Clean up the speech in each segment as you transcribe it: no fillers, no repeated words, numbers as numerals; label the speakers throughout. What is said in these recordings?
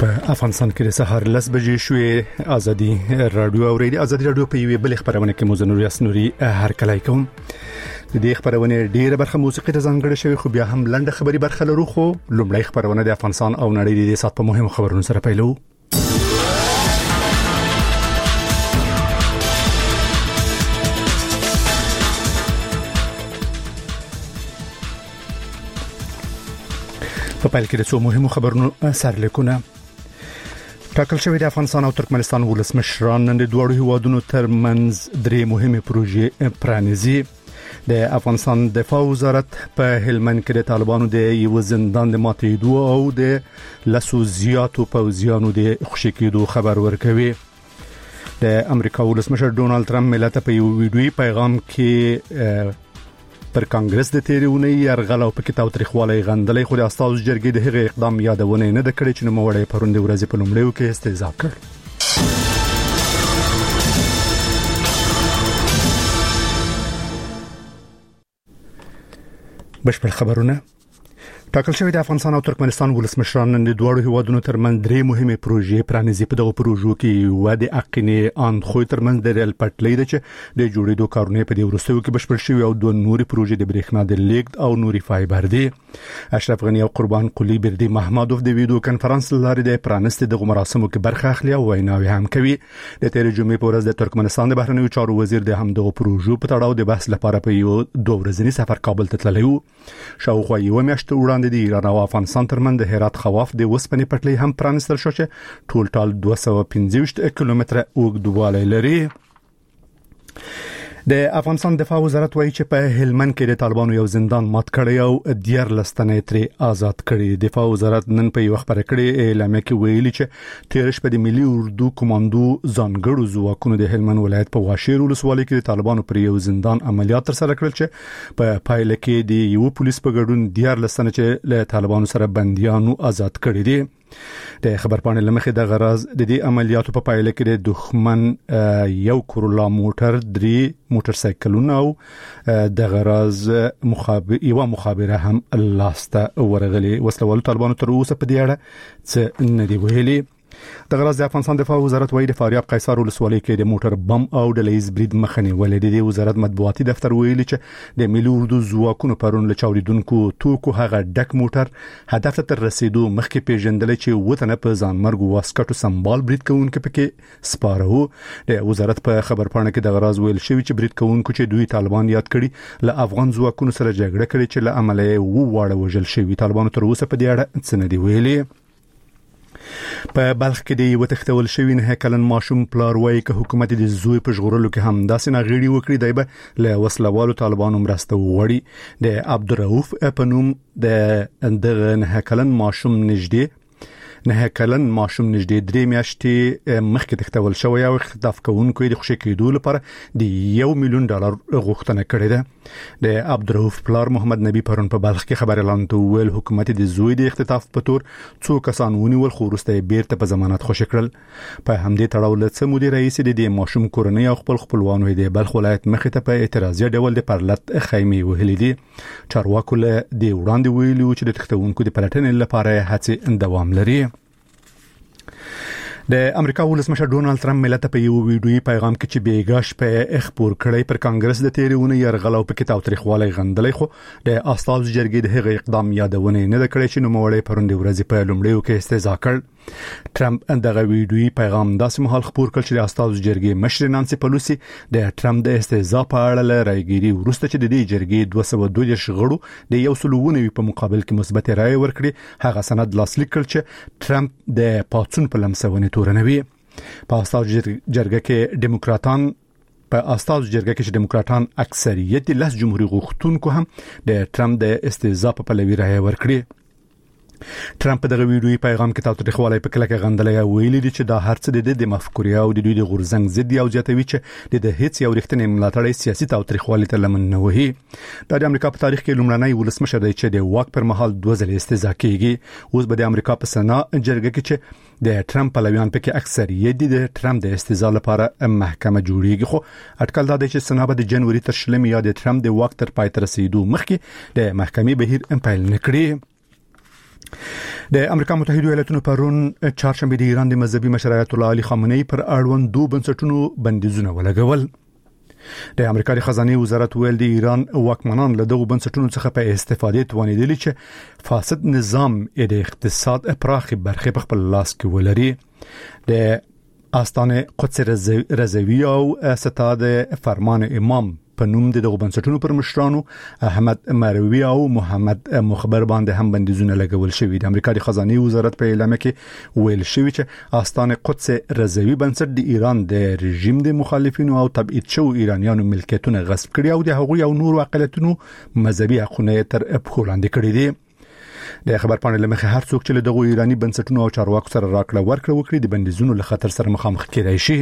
Speaker 1: په افغانستان کې د سهار 10 بجې شوې ازادي رادیو اوریدي ازادي رادیو په یوه بل خبرونه کې مزنور یاسنوري هر کله کوم د دې خبرونه ډیره برخه موسیقي ته ځانګړې شوی خو بیا هم لنډه خبري برخه لرو خو لومړی خبرونه د افغانستان او نړۍ د سات په مهمو خبرونو سره پیلو په پیل کې د څو مهمو خبرونو سرلیکونه ټاکل شوی د افغانستان او ترکمنستان ولسمشران نن د دوه هیوادونو ترمنځ درې مهمه پروژې پرانیزي د افغانستان دفاع وزارت په هلمند کې د طالبانو د یو زندان د ماتېدو او د لسو زیاتو پوځیانو د خوشی کېدو خبر ورکوي د امریکا ولسمشر ډونالد ترامپ ملت په یو ویډیوي پیغام کې پر کانګرس د تیریونی يرغل او پکې تاوتریخوالی غندلې خو د استازو جرګې د هغې اقدام یادونه نه د کړې چې نوموړی پروند ورځې په لومړیو کې استهزاء کړ بشپړ خبرونه ټاکل شوی د افغانستان او ترکمنستان ولسمشران د دوه هیوادونو ترمنځ درې مهمه پروژې پرانیزي په دغه پروژو کې و د اقینې ان خو ترمنځ د ریل پټلۍ د چې د جوړېدو کارونه په دې ورستیو کې بشپړ شوی او دوه نوري پروژې د برېښنا د لیږد او نوري فایبر دي اشرف غنی او قربان قلی بردی محمدوف د ویډیو کانفرنس لارې د پرانست د مراسمو کې برخه اخلي او ویناوي هم کوي د تیر جمعې په ورځ د ترکمنستان د بهرنیو چارو وزیر د همدغه پروژو په تړاو د بحث لپاره په یو دوه ورځنی سفر کابل ته تللی و شاوخوا یو میاشت وړاندې د ایران او افغانستان ترمنځ د هرات خواف د وسپنې پټلۍ هم پرانستل شو چې ټول 215 کیلومتره اوږدوالی لري د افغانستان دفاع وزارت وایي چې په هلمند کې د طالبانو یو زندان مات کړی او 14 تنه ترې آزاد کړي دفاع وزارت نن په یو خبره کړې اعلامیه کې ویلي چې تیرش په د ملي اردو کمانډو ځانګړو ځواکونو د هلمند ولایت په واشیر ولسوالۍ کې د طالبانو پر یو زندان عملیات تر سره کړل چې په پایله کې د یو پولیس په ګډون 14 تنه چې له طالبانو سره بنديانو آزاد کړي دي د خبرپاڼې لمخې د غرض د دې عملیاتو په پایله کې د دښمن یو کورولا موټر 3 موټر سایکلونه او د غرض مخابره هم لاسته ورغلي وسلوال طالبانو تر اوسه په دې اړه څه نه دی ویلي د غرض د افغانستان دفاع وزارت وایي د فاریاب قیصر ولسوالۍ کې د موټر بم او د لیز برید مخنی ولې د وزارت مطبوعاتي دفتر ویلي چې د ملي اردو ځواکونو پرون له چاودیدونکو توکو هغه ډک موټر هدف ته رسیدو مخکې پیژندل چې وطن په ځانمرګ واسکټو سمبال برید کوونکو پکې سپارو د وزارت په خبرپاڼه کې د غرض ویل شوی چې برید کوونکو چې دوی طالبان یاد کړي له افغان ځواکونو سره جګړه کړې چې له عمله وواړه وژل شوی طالبانو تر اوسه په دې اړه څه نه دی ویلي په بلخ کې د یو تختول شوی نه کلن ماشوم پلار وایي چې حکومت د زوی په ژغورلو کې هم داسې نه غړي وکړي دی به له وسلوالو طالبانو مرسته وړي د عبدالرؤف په نوم د نه کلن ماشوم نږدې 3 میاشتې مخکې تختول شوی او خطاف کوونکو د خوشی کېدو لپاره د $1 ملیون غوښتنه کړې ده د عبدالرؤف پلار محمد نبی پرون په بلخ کې خبر اعلان ته ویل حکومت د زوی د اختطاف په تور څو کسان ونیول خو وروسته بیرته په ضمانت خوشی کړل په همدې تړاو له څه مدیر رئیس د ماشوم کورنۍ او خپلوانو د بلخ ولایت مخې ته په اعتراضي ډول د پرلط خیمې وهلې دي چارواکو له د وړاندې ویلو چې د تختونکو د پلټنې لپاره هڅې دوام لري د امریکا ولسمشر ډونالد ترامپ ملت په یو ویډیوي پیغام کې چې بیګاش په خبر کړی پر کانګرس د تیریونی يرغل او پکې تاوتریخوالی غندلې خو د استازو جرګې د هغې اقدام یادونه نه د کړې چې نوموړی پروند ورځې په لومړیو کې استهزاء کړ ترامپ دغه ویډیوي پیغام داسې مهال خبر کړ چې د استازو جرګې مشر نانسي پلوسی د ترامپ د استهزاء په اړه رايګيري ورسته چې د دې جرګې 222 غړو د یو سلوونه په مقابل کې مثبت رائے ورکړي هغه سند لاسلیک کړ چې ترامپ د پاتون په لمسونه تورنوي په استازو جرګه کې ډیموکراتان اکثریت لس جمهوریت غوښتونکو هم د ترامپ د استهزاء په پلوي رائے ورکړي ترامپ دغه ویډیوي پیغام کې تاوتریخوالی په کلکه غندلې ویلي دي چې دا هرڅه د مفکورې او د دوی د غورځنګ ضد او زیاتوي چې د هیڅ یو رښتینی ملاتړی سیاسي تاوتریخوالی ته لمن نه وهي د امریکا په تاریخ کې لومړنی ولسمشر دی چې د واک پر مهال 2 ځله استهزاء کیږي اوس به د امریکا په سنا جرګه کې چې د ترامپ پلویان پکې اکثریت دي د ترامپ د استهزاء لپاره محکمه جوړیږي خو اټکل دا دی چې سنا به د جنوري تر 20 یا د ترامپ د واک تر پای ته رسیدو مخکې د محکمې بهیر امپایل نکړي د امریکا متحده ایالاتونو پرون چهارشنبه د ایران د مذهبي مشر آیت الله علي خامنه‌ای پر اړوند دوه بنسټونو بندیزونه ولګول. د امریکا د خزانه وزارت ویل د ایران واکمنان له دغه بنسټونو څخه په استفاده توانیدل چې فاسد نظام د اقتصاد پراخي برخه په خپل لاس کې ولري. د آستانه قدس رضوی او ستاد فرمان امام په نوم دغه بنسټونو پر مشرانو احمد مروی او محمد مخبر باندې هم بندیزونه لګول شوی. د امریکا د خزانه وزارت په اعلامیه کې ویل شوی چې آستانه قدس رضوی بنسټ د ایران د رژیم د مخالفینو او تبعید شو ایرانیانو ملکیتونه غصب کړي او د هغوی او نور اقلیتونو مذهبي حقوقونه تر پښو لاندې کړي دي. د خبر پاڼې لمخه هر څوک چې دغه ایرانی بنسټونو او چارواکو سره راکړه ورکړه وکړي د بندیزونو له خطر سره مخامخ کېدای شي.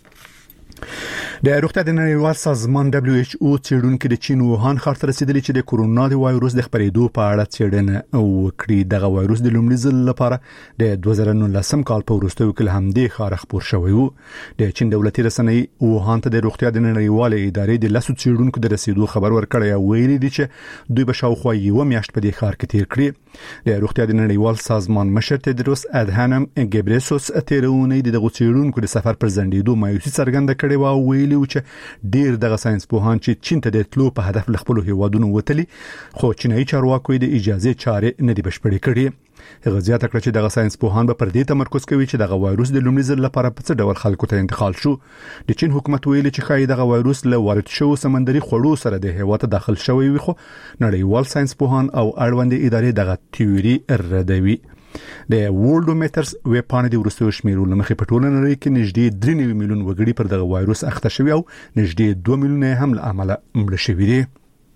Speaker 1: د روغتیا د نړیوال سازمان WHO څېړونکو د چین ووهان ښار ته رسیدلی چې د کورونا د وایروس د خپرېدو په اړه څېړنه وکړي. دغه وایروس د لومړي ځل لپاره د 2019 کال په وروستیو کې همدې ښار خپور شوی و. د چین دولتي رسنۍ ووهان ته د روغتیا د نړیوال ادارې د لاسو څېړونکو د رسیدو خبر ورکړی او ویلي دي چې دوی به شاوخوا یو میاشت په دې ښار کې تیر کړي. د روغتیا د نړیوال سازمان مشر تدروس ادهانم ګبریسوس تیرونی دغه څېړونکو د سفر پر ځنډېدو مایوسي څرګنده کړې و او ویلي چې ډیر دغه ساينس پوهان چې چین ته د تلو په هدف خپل هیوادونو وتلي خو چینایي چارواکو د اجازه چارې نه دی بشپړې کړې. هغه زیاته کړ چې دغه ساينس پوهان به پر دې تمرکز کوي چې دغه وایروس د لومړي ځل لپاره په څه ډول خلکو ته انتقال شو. د چین حکومت ویلي چې خای دغه وایروس له وارد شو سمندري خوړو سره د هیواد داخل شوی وي خو نړیوال ساينس پوهان او اړوند ادارې دغه تیوري ردوي. د ورلډومیټرز ویب پاڼې د ورستو شمیرو لمخې په ټوله نړۍ کې نږدې 3 میلیون وګړي پر دغه وایروس اخته شوي او نږدې 2 میلیون هم له امله مړه شوي دي.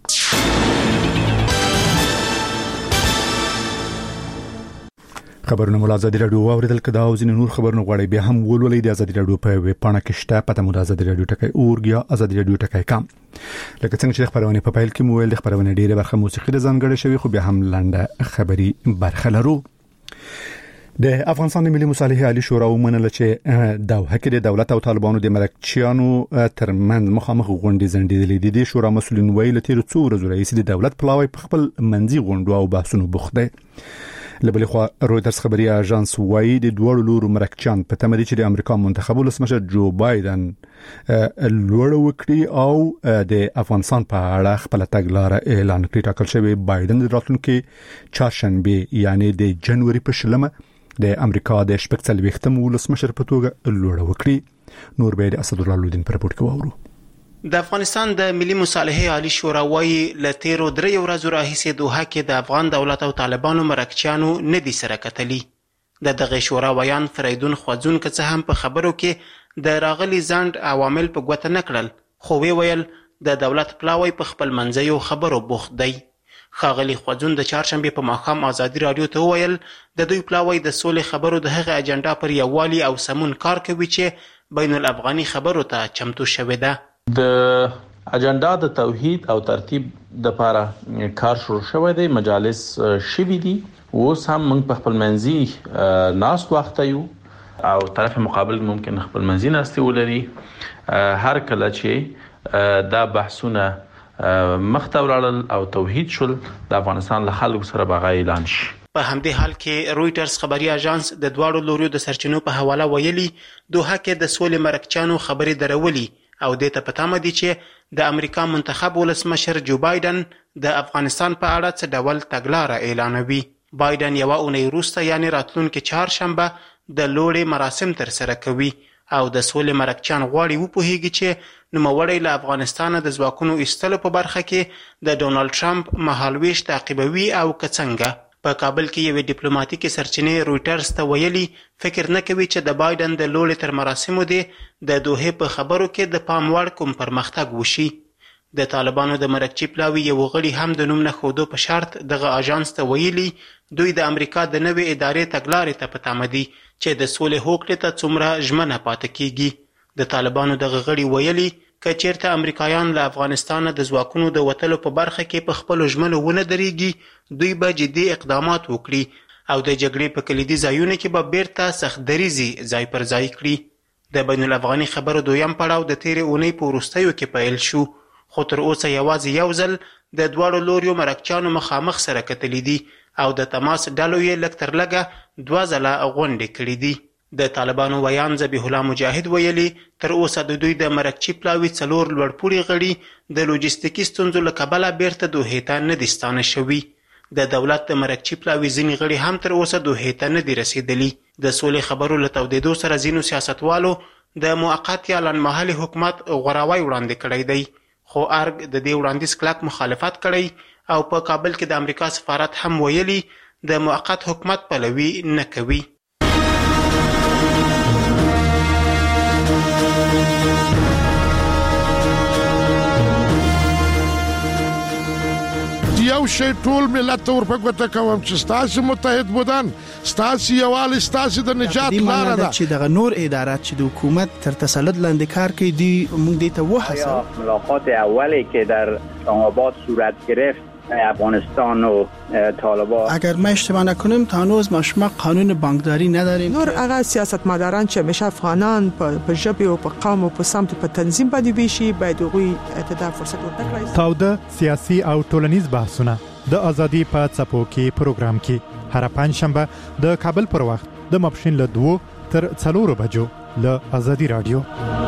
Speaker 1: خبرونه مو ازادي رادیو اوریدل کدا او ځینې نور خبرونه غواړي بیا هم ولولئ د ازادي رادیو په ویب پاڼه کې شته پته مو ازادي رادیو ټکای اورګیا ازادي رادیو ټکای کام. لکه څنګه چې خبرونه په فایل کې مویل د خبرونه ډیره برخه موسیقي د ځانګړې شوی خو بیا هم لنډه خبري برخه لرو. د افغانستان ملي مصالحه عالی شورا ومنله چې دوحه کې د دولت او طالبانو د مرکچیانو ترمن مخامخ غونډې زندېدلې دي. د شورا مسولین ویل تیر څو ورځې رئیس د دولت پلاوی په خپل منځي غونډو او بحثونو بوخت دی. لبل خو رويټرز خبري اژانس وایي د دوړو لورو مرکچان په تمه دي چې د امریکا منتخب ولسمشر جو بایدن لوړ وکړي او د افغانستان په اړه خپل تګلارې اعلان کړي. ټاکل شوی بایدن د راتلونکي چهارشنبه یعنی د جنوري په شلمه د امریکا د شپږ ولسمشر په توګه لوړ وکړي. نور به د اسد الله لودین پر رپورت کوو.
Speaker 2: د افغانستان د ملي مصالحه عالی شورا وايي ل تیرو 3 ورځو راهیسې دوحه کې د افغان دولت او طالبانو مرکچیانو نه دي سره کتلي. د دغه شورا ویان فریدون خوځون که څه هم په خبرو کې د راغلي ځند عوامل په ګوته نه کړل خو ویل د دولت پلاوی په خپل منځیو خبرو بوخت دی. خاغلی خوځون د چهارشنبه په ماښام ازادي رادیو ته ویل د دوی پلاوی د سولې خبرو د هغه اجنډا پر یووالي او سمون کار کوي چې بین الافغاني خبرو ته چمتو شوې ده.
Speaker 3: د اجنډا د توحید او ترتیب د لپاره کار شروع شوی دی. مجالس شوي دي اوس هم موږ په خپل منځي ناس وخت یو او طرف مقابل ممکن خپل منځي ناستي ولري. هر کله چې دا بحثونه مختورل او توحید شول د افغانستان له خلکو سره به اعلان شي.
Speaker 2: په همدې حال کې رويټرز خبري اژانس د دواړو لوريو د سرچینو په حواله ویلي دوحه کې د سولې مرکچانو خبري درولي او د ته پته مدي چې د امریکا منتخب ولسمشر جو بایدن د افغانستان په اړه څه ډول تګلارې اعلانوي. بایدن یو اونۍ وروسته یعنی راتلونکي چهارشنبه د لوړې مراسم تر سره کوي او د سولې مرکچان غواړي وپوهیږي چې نوموړی له افغانستان د ځواکونو ایستلو په برخه کې د ډونالد ټرمپ مهالويش تعقیبوي او کڅنګه. په کابل کې یو ډیپلوماټیکي سرچینې رويټرز ته ویلي فکر نه کوي چې د بایدن د لوړې تر مراسمو د دوحه په خبرو کې د پام وړ کوم پرمختګ وشي. د طالبانو د مرکچی پلاوی یو غړي هم د نوم نه خودو په شرط دغه اژانس ته ویلي دوی د امریکا د نوې ادارې تګلارې ته پته مدي چې د سولې هوکړې ته څومره ژمنه پاتې کیږي. د طالبانو دغه غړي ویلي که چیرته امریکایان له افغانستان د ځواکونو د وتلو په برخه کې په خپل ژمنو ونه درېږي دوی به جدي اقدامات وکړي او د جګړې په کلیدي ځایونو کې به بیرته سخت دریزي ځای پر ځای کړي. د بین الافغاني خبرو دویم پړاو د تیرې اونۍ په وروستیو کې پیل شو خو تر اوسه یوازې یو ځل د دواړو لوریو مرکچیانو مخامخ سره کتلي دي او د تماس ډلو یې لږ تر لږه 2 ځله غونډې کړې دي. د طالبانو ویان ذبیح الله مجاهد ویلي تر اوسه د دوی د مرکچي پلاوي 4 لوړپوړي غړي د لوجستیکي ستونزو له کبله بیرته دوحې ته نه دي ستانه شوي. د دولت د مرکچي پلاوي ځینې غړي هم تر اوسه دوحې ته نه دي رسیدلي. د سولې خبرو له تودېدو سره ځینو سیاستوالو د موقت یا لنډمهالي حکومت غوراوی وړاندې کړی دی، خو ارګ د دې وړاندیز کلک مخالفت کړی او په کابل کې د امریکا سفارت هم ویلي د موقت حکومت پلوي نه کوي.
Speaker 4: یو شی ټول ملت ته ورپګوته کوم چې ستاسو متحد بودن، ستاسو یووالی، ستاسو د نجات لاره ده.
Speaker 5: چې دغه نور ادارات چې د حکومت تر تسلط لاندې کار کوي دی موږ دې ته وحسه.
Speaker 6: ملاقات اولی که در اسلام آباد صورت گرفت افغانستان و طالبان،
Speaker 5: اگر ما اشتباه نکنیم تا هنوز ما شما قانون بانکداری نداریم.
Speaker 7: نور هغه سیاستمداران چې همیشه افغانان په ژبه او په قوم او په سمت په تنظیم باندې ویشي باید هغوی ته فرصت ورکړي.
Speaker 8: تاوده سیاسي او ټولنیز بحثونه د ازادي په څپو کې پروګرام کې هر پنځشنبه د کابل پر وخت د ماپښین له 2 تر 4 بجو له ازادي رادیو.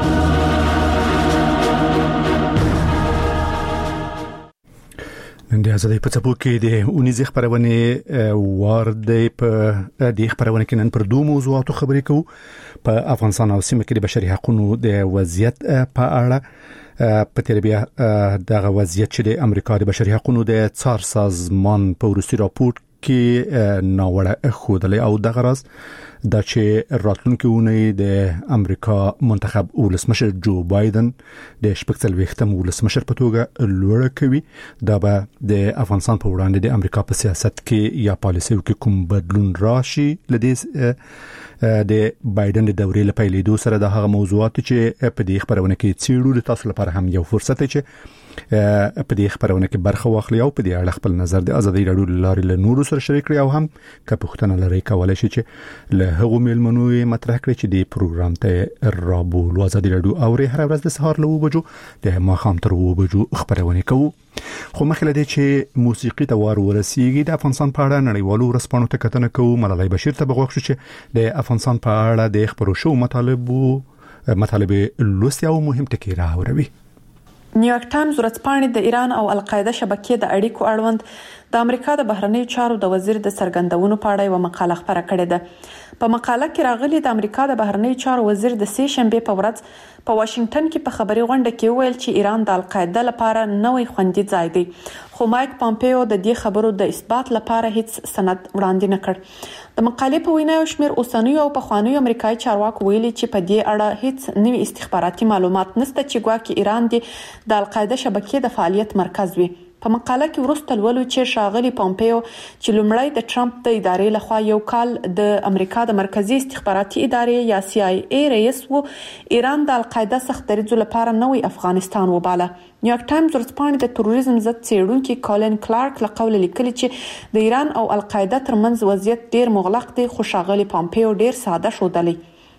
Speaker 1: نن د ازادي په څپو کې د اونیزه خبرونه ورده په د خبرونه کې نن پر 2 موضوعاتو خبرې کوو. په افغانستان او سیمه کې د بشري حقوقو د وضعیت په اړه په تیر بیا دغه وضعیت چې د امریکا د بشري حقوقو د څار سازمان په وروستي راپور کې ناوړه خودلې او دغه راز د چې راتلونکي اونۍ د امریکا منتخب ولسمشر جو بایدن د شپږ ولسمشر په توګه لوړ کوي. دا به د افغانستان په وړاندې د امریکا په سیاست کې یا پالیسیو کې کوم بدلون راشي. لدې د بایدن د دورې لپاره لیدو سره د هغه موضوعات چې په دې خبرونه کې څیړو تاسو لپاره هم یو فرصت چې په دې خبرونه کې برخه واخلي او په دې اړه خپل نظر د ازادي رادیو لارې له نورو سره شریک کړئ او هم که پوښتنه لرئ کولای شئ چې له هغو میلمنو مطرح کړئ چې د پروګرام ته رابول ازادي رادیو اوري هر ورځ د سهار له 2 بجو د ماښام تر 2 بجو خبرونه کوو. خو مخکې لدې چې موسیقي ته وار ورسیږي د افغانستان په اړه نړیوالو ورسپانو ته کتنه کوو. ملالۍ بشیر ته بغوښ چې د افغانستان په اړه د خبرو شو مطالبه لوستي او مهم ټکي راوړي.
Speaker 9: نیویارک ټایمز ورځپاڼې د ایران او القاعده شبکې د اړیکو اړوند د امریکا د بهرنیو چارو د وزیر د سرګندونو په اړه یو مقاله خپره کړې ده. په مقاله کې راغلي د امریکا د بهرنیو چارو وزیر د سې شنبه په ورځ په واشنگټن کې په خبري غونډه کې ویل چې ایران د القاعده لپاره نوې خوندي ځای دی، خو مایک پامپیو د دې خبرو د اثبات لپاره هیڅ سند وړاندې نه کړ. د مقالې په وینا یو شمېر اوسنیو او پخوانیو امریکایي چارواکو ویلي چې په دې اړه هیڅ نوي استخباراتي معلومات نشته چې ګواکې ایران د القاعده شبکې د فعالیت مرکز وي. په مقاله کې وروسته لولو چې ښاغلي پامپیو چې لومړی د ټرمپ د ادارې لخوا یو کال د امریکا د مرکزی استخباراتي ادارې یا CIA رئیس وو، ایران د القاعده سخت دریځو لپاره نوې افغانستان وباله. نیویارک ټایمز ورځپاڼې د تروریزم ضد څېړونکي کالن کلارک له قوله لیکلي چې د ایران او القاعده ترمنځ وضعیت ډیر مغلق دی، خو ښاغلي پامپیو ډیر ساده ښودلی.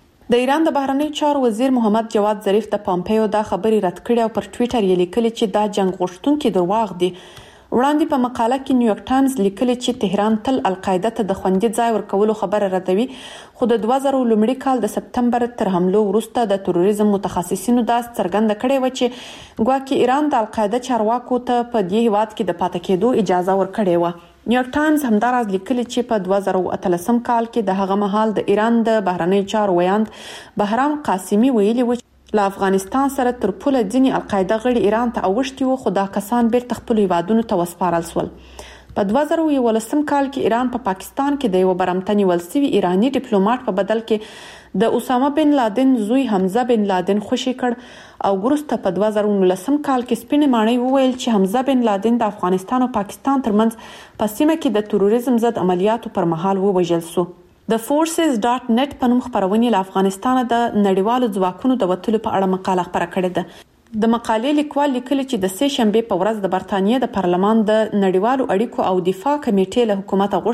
Speaker 9: د ایران د بهرنیو چارو وزیر محمد جواد ظریف د پامپیو دا خبرې رد کړې او پر ټویټر یې لیکلي چې دا جنگ غوښتونکي درواغ دي. وړاندې په مقاله کې نیویارک ټایمز لیکلي چې تهران تل القاعده ته د خوندي ځای ورکولو خبره ردوي، خو د 2000 لومړي کال د سپتمبر تر حملو وروسته د تروریزم متخصصینو دا څرګنده کړې و چې ګواکې ایران د القاعده چارواکو ته په دې هیواد کې د پاتې کېدو اجازه ورکړې و. نیویارک ټایمز همداراز لیکلي چې په 2013 کال کې د هغه مهال د ایران د بهرنیو چارو ویاند بهرام قاسمی ویلي و له افغانستان سره تر پوله ځینې القاعده غړي ایران ته اوښتي وو، خو دا کسان بیرته خپلو هیوادونو ته وسپارل شول. په 2011 کال کې ایران په پاکستان کې د یو برمته نیول شوي ایرانی ډیپلوماټ په بدل کې د اسامه بن لادن زوی حمزه بن لادن خوشي کړ او وروسته په 2019 کال کې سپینې ماڼۍ وویل چې حمزه بن لادن د افغانستان او پاکستان ترمنځ په سیمه کې د تروریزم ضد عملیاتو پر مهال ووژل شو. د forces.net په نوم خبرونه له افغانستان د نړیوالو ځواکونو د وټلو په اړه مقاله خپره کړې ده. د مقالې لیکوال لیکلي چې د سې شنبه په ورځ د برتانیې د پارلمان د نړیوالو اړیکو او دفاع کمیټې له حکومت